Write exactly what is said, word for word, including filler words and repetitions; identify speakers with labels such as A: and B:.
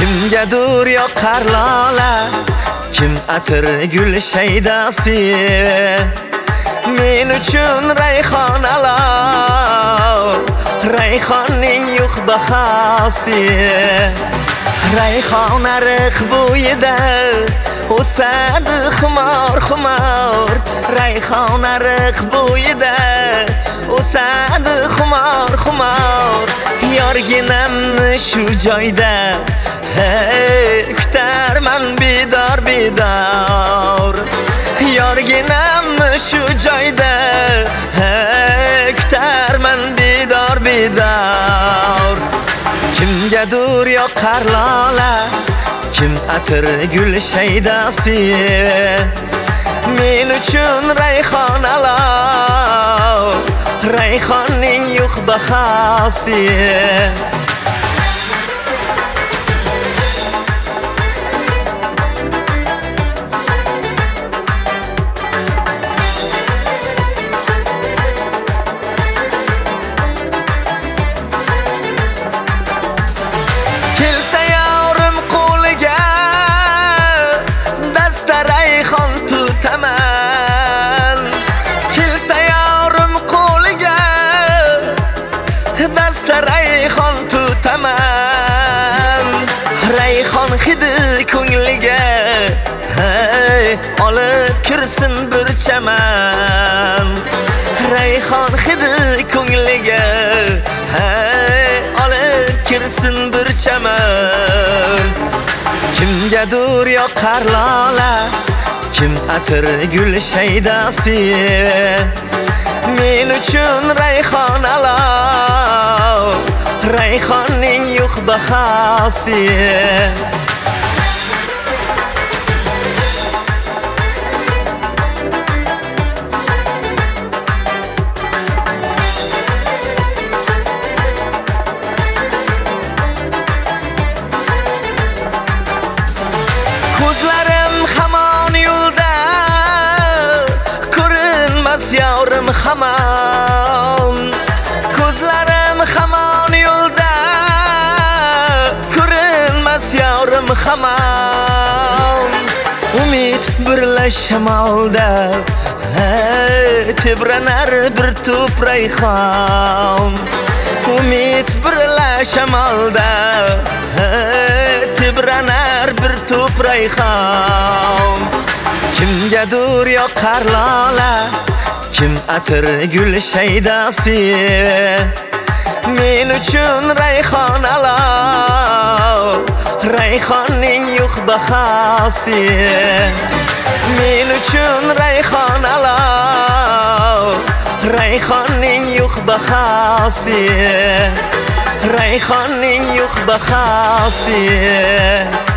A: Kimgadir yoqar lola, kim atir gul shaydasi. Men uchun rayhonalar, rayhonning yo'q bahasi. Rayhon ariq bo'yida o'sadi xumor xumor. Rayhon ariq bo'yida o'sadi xumor xumor. Yorginamni shu joyda hey kutarman bidor bidor. Yorginamni shu joyda hey kutarman bidor bidor. Kimgadir yoqar lola, kim atir gul shaydasi. Men uchun rayhonalar, rayhonning yo'q bahasi. Kelsa yorim qo'liga dasta rayhon tutaman. Kelsa yorim qo'liga dasta rayhon tutaman. Rayhon hidi ko'ngliga hey olib kirsin bir chaman. Rayhon hidi ko'ngliga hey olib kirsin bir chaman. Kimgadir yoqar lola, kim atir gul shaydasi. Men uchun rayhonalar, rayhonning yo'q bahasi. Ko'zlarim hamon yo'lda, ko'rinmas yorim hamon. Ko'zlarim hamon yo'lda, ko'rinmas yorim hamon. Umid birlash shamolda hey tebranar bir tup rayhon. Umid birlash shamolda hey tebranar bir tup rayhon. Kimgadir yoqar lola, kim atir gul shaydasi. Men uchun rayhonalar, rayhonning yo'q bahasi. Men uchun rayhonalar, rayhonning yo'q bahasi. Rayhonning yo'q bahasi.